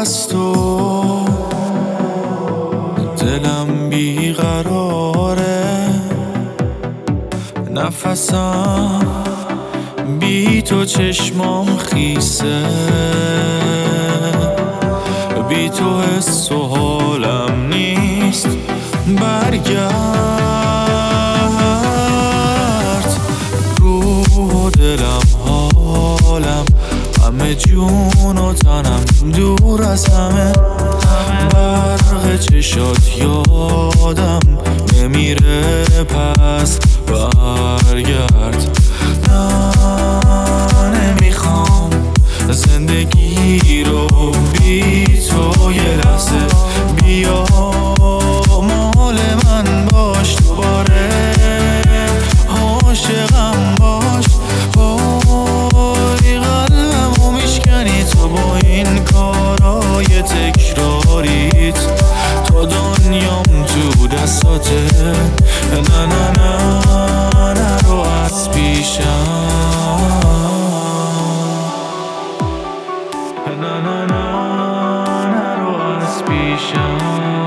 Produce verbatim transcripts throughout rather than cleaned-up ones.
از تو دلم بیقراره، نفسم بی تو چشمام خیسه، بی تو حس و حالم نیست. برگرد روح و دلم حالم همه جون و تنم دور از همه، برق چشات یادم نمیره پس برگرد. نه نمیخوام زندگی رو بی تو یه لحظه بیا مال من باش دوباره، عاشقم باش. وای قلبمو میشکنی تو با این کارای تکراریت، تا دنیام تو دستاته. نه نه نه نرو از پیشم، نه نه نه نرو از پیشم.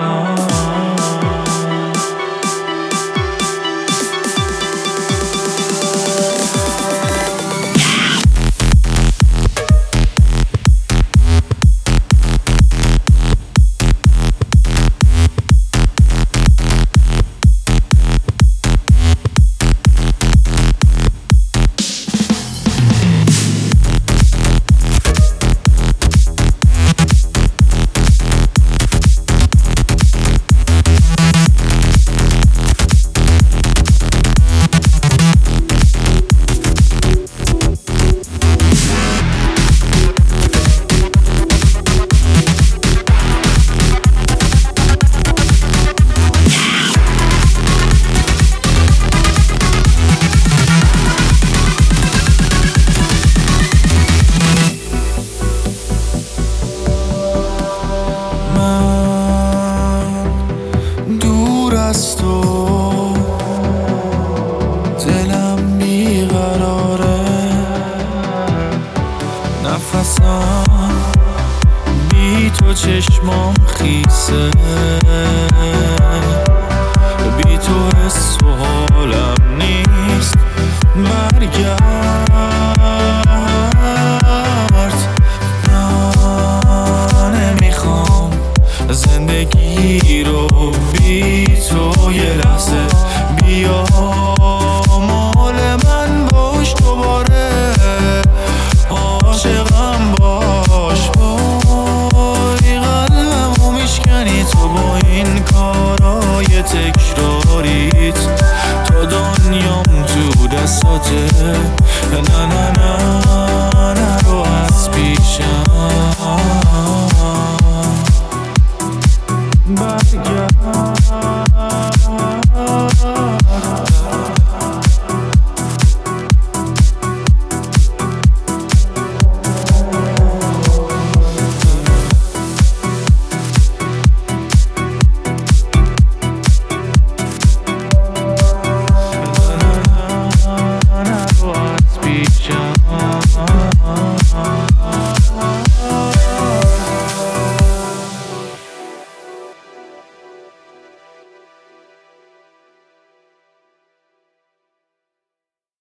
از تو دلم بیقراره، نفسم بی تو چشمام خیسه، بی تو حس و حالم نیست. برگرد نه نمیخوام زندگی رو بی تو یه لحظه بیا مال من باش دوباره، عاشقم باش. وای قلبمو میشکنی تو با این کارای تکراریت، تا دنیام تو دستاته.